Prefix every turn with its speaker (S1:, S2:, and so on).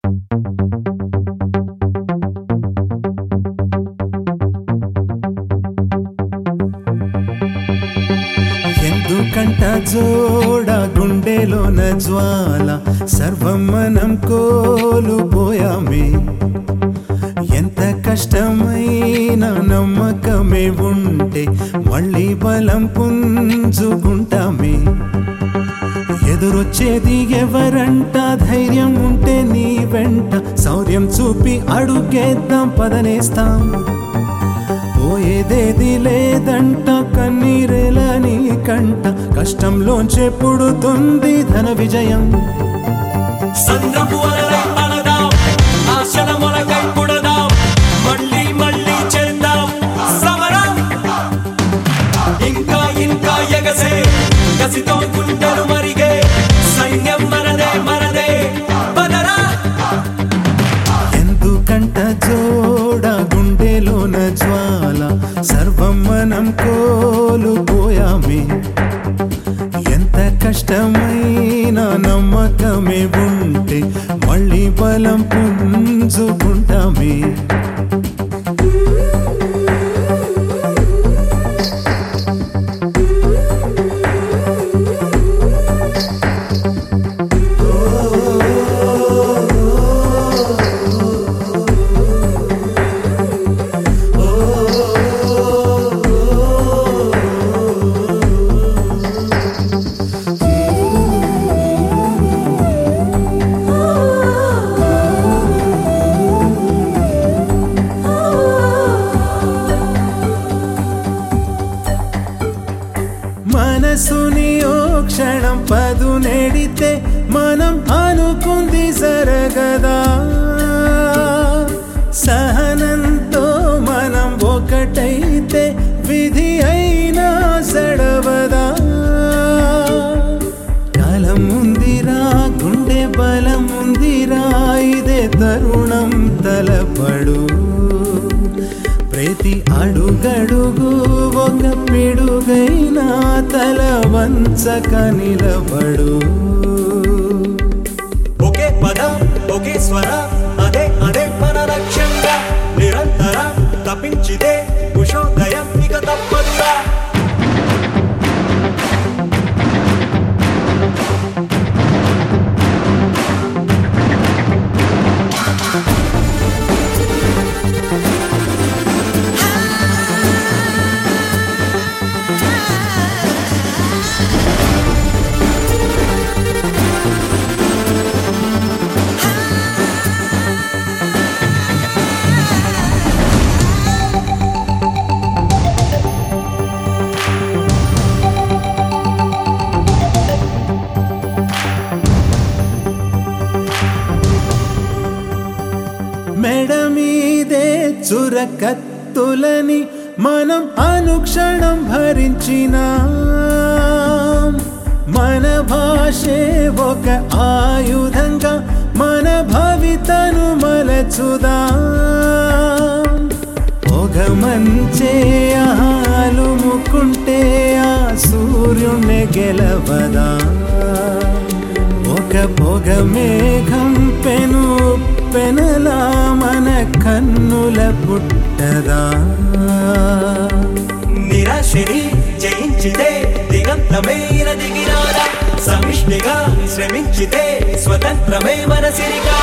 S1: ఎందుకంట జోడ గుండెలోన జ్వాల సర్వం మనం కోల్పోయామే ఎంత కష్టమైన నమ్మకమే ఉంటే మళ్ళీ బలం పుంజుకుంటామే ఎదురొచ్చేది ఎవరంట ధైర్యం ఉంటే నీ వెంట శౌర్యం చూపి అడుగేద్దాం పదనేస్తాం పోయేదేది లేదంట కన్నీరేల నీ కంట కష్టంలోంచే పుడుతుంది ధన విజయం
S2: సంద్రపు అలలై అలదాం ఆశల మొలకై పుడదాం మళ్ళీ మళ్ళీ చేద్దాం సమరం ఇంకా ఇంకా ఎగసే కసితో గుండెలు మరిగే సైన్యం మనదే మనదే బదరా
S1: ఎందుకంట జోడ గుండెలోన జ్వాల సర్వం మనం కోల్పోయామే ఎంత కష్టమైన నమ్మకమే ఉంటే మళ్ళీ బలం పుంజుకుంటామే మనసుని ఓ క్షణం పదునెడితే మనం అనుకుంది జరగదా సహనంతో మనం ఒకటైతే విధి అయినా సడవదా కాలం ఉందిరా గుండె బలం ఉందిరా ఇదే తరుణం తలపడు ప్రతి అడుగడుగు ఒక పిడుగైనా తల వంచక నిలబడు
S2: ఒకే పద ఒకే స్వర అదే అదే మన లక్ష్యంగా నిరంతర తప్పించితే ఉషోదయం ఇక తప్పదురా
S1: మెడ మీదే చురకత్తులని మనం అనుక్షణం భరించిన మన భాషే ఒక ఆయుధంగా మన భవితను మలచుదా ఒక మంచే ఆలుముకుంటే ఆ సూర్యుణ్ణి గెలవదా ఒక పొగ మేఘం పెనలా మన కన్నుల పుట్టదా
S2: నిరాశని జయించితే దిగంతమైన దిగినారా సమిష్టిగా శ్రమించితే స్వతంత్రమే మన సిరిగా